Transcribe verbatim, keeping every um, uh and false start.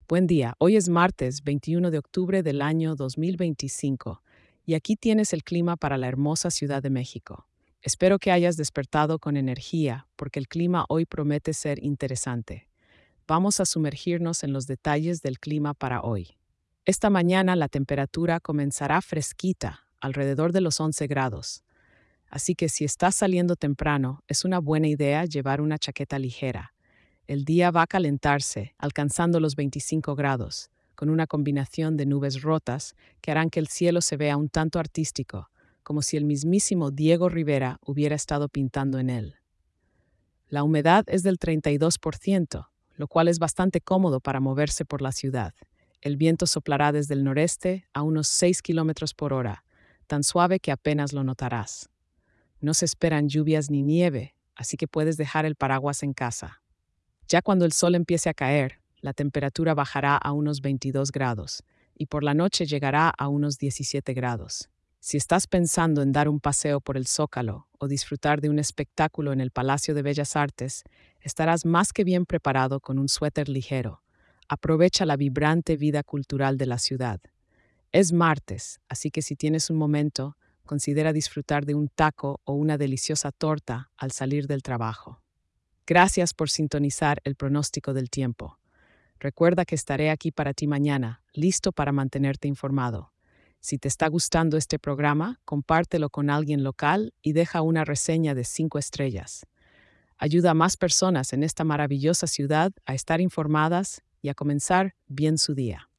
Buen día, hoy es martes veintiuno de octubre del año dos mil veinticinco y aquí tienes el clima para la hermosa Ciudad de México. Espero que hayas despertado con energía porque el clima hoy promete ser interesante. Vamos a sumergirnos en los detalles del clima para hoy. Esta mañana la temperatura comenzará fresquita, alrededor de los once grados. Así que si estás saliendo temprano, es una buena idea llevar una chaqueta ligera. El día va a calentarse, alcanzando los veinticinco grados, con una combinación de nubes rotas que harán que el cielo se vea un tanto artístico, como si el mismísimo Diego Rivera hubiera estado pintando en él. La humedad es del treinta y dos por ciento, lo cual es bastante cómodo para moverse por la ciudad. El viento soplará desde el noreste a unos seis kilómetros por hora, tan suave que apenas lo notarás. No se esperan lluvias ni nieve, así que puedes dejar el paraguas en casa. Ya cuando el sol empiece a caer, la temperatura bajará a unos veintidós grados y por la noche llegará a unos diecisiete grados. Si estás pensando en dar un paseo por el Zócalo o disfrutar de un espectáculo en el Palacio de Bellas Artes, estarás más que bien preparado con un suéter ligero. Aprovecha la vibrante vida cultural de la ciudad. Es martes, así que si tienes un momento, considera disfrutar de un taco o una deliciosa torta al salir del trabajo. Gracias por sintonizar el pronóstico del tiempo. Recuerda que estaré aquí para ti mañana, listo para mantenerte informado. Si te está gustando este programa, compártelo con alguien local y deja una reseña de cinco estrellas. Ayuda a más personas en esta maravillosa ciudad a estar informadas y a comenzar bien su día.